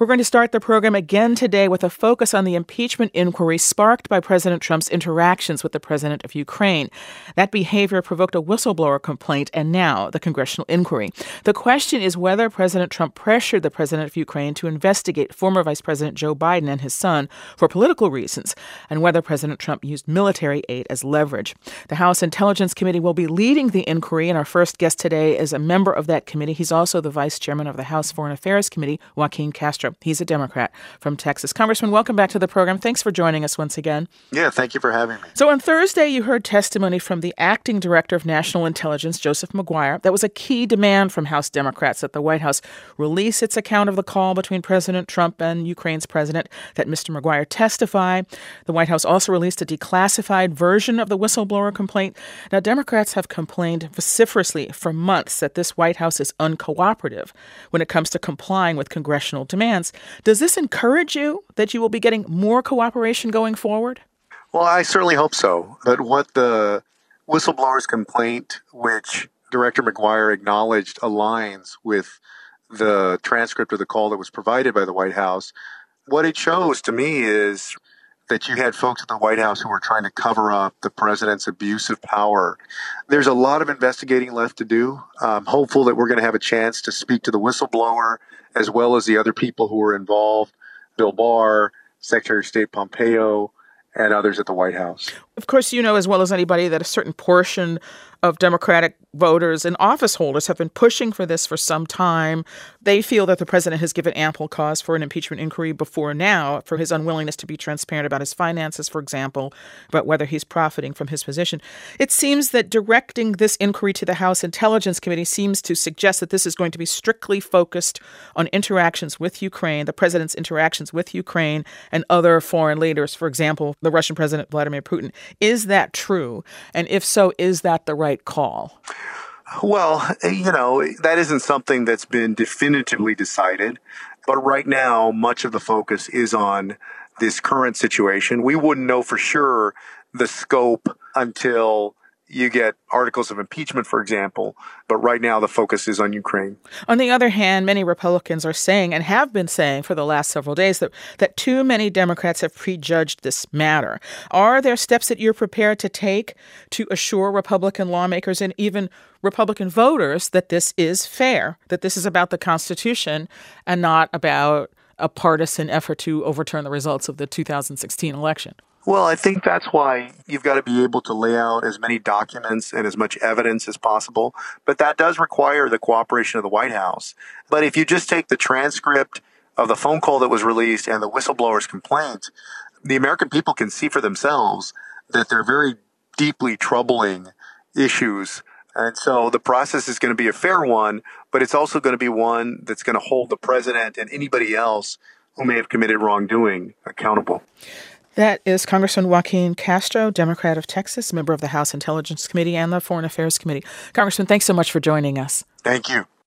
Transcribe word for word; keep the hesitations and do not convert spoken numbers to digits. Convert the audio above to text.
We're going to start the program again today with a focus on the impeachment inquiry sparked by President Trump's interactions with the president of Ukraine. That behavior provoked a whistleblower complaint and now the congressional inquiry. The question is whether President Trump pressured the president of Ukraine to investigate former Vice President Joe Biden and his son for political reasons, and whether President Trump used military aid as leverage. The House Intelligence Committee will be leading the inquiry, and our first guest today is a member of that committee. He's also the vice chairman of the House Foreign Affairs Committee, Joaquin Castro. He's a Democrat from Texas. Congressman, welcome back to the program. Thanks for joining us once again. Yeah, thank you for having me. So on Thursday, you heard testimony from the acting director of national intelligence, Joseph Maguire. That was a key demand from House Democrats that the White House release its account of the call between President Trump and Ukraine's president, that Mister Maguire testify. The White House also released a declassified version of the whistleblower complaint. Now, Democrats have complained vociferously for months that this White House is uncooperative when it comes to complying with congressional demands. Does this encourage you that you will be getting more cooperation going forward? Well, I certainly hope so. But what the whistleblower's complaint, which Director Maguire acknowledged aligns with the transcript of the call that was provided by the White House, what it shows to me is that you had folks at the White House who were trying to cover up the president's abuse of power. There's a lot of investigating left to do. I'm hopeful that we're going to have a chance to speak to the whistleblower as well as the other people who were involved, Bill Barr, Secretary of State Pompeo, and others at the White House. Of course, you know as well as anybody that a certain portion of Democratic voters and office holders have been pushing for this for some time. They feel that the president has given ample cause for an impeachment inquiry before now for his unwillingness to be transparent about his finances, for example, about whether he's profiting from his position. It seems that directing this inquiry to the House Intelligence Committee seems to suggest that this is going to be strictly focused on interactions with Ukraine, the president's interactions with Ukraine and other foreign leaders, for example, the Russian President Vladimir Putin. Is that true? And if so, is that the right call? Well, you know, that isn't something that's been definitively decided. But right now, much of the focus is on this current situation. We wouldn't know for sure the scope until you get articles of impeachment, for example. But right now, the focus is on Ukraine. On the other hand, many Republicans are saying and have been saying for the last several days that, that too many Democrats have prejudged this matter. Are there steps that you're prepared to take to assure Republican lawmakers and even Republican voters that this is fair, that this is about the Constitution and not about a partisan effort to overturn the results of the two thousand sixteen election? Well, I think that's why you've got to be able to lay out as many documents and as much evidence as possible. But that does require the cooperation of the White House. But if you just take the transcript of the phone call that was released and the whistleblower's complaint, the American people can see for themselves that they're very deeply troubling issues. And so the process is going to be a fair one, but it's also going to be one that's going to hold the president and anybody else who may have committed wrongdoing accountable. That is Congressman Joaquin Castro, Democrat of Texas, member of the House Intelligence Committee and the Foreign Affairs Committee. Congressman, thanks so much for joining us. Thank you.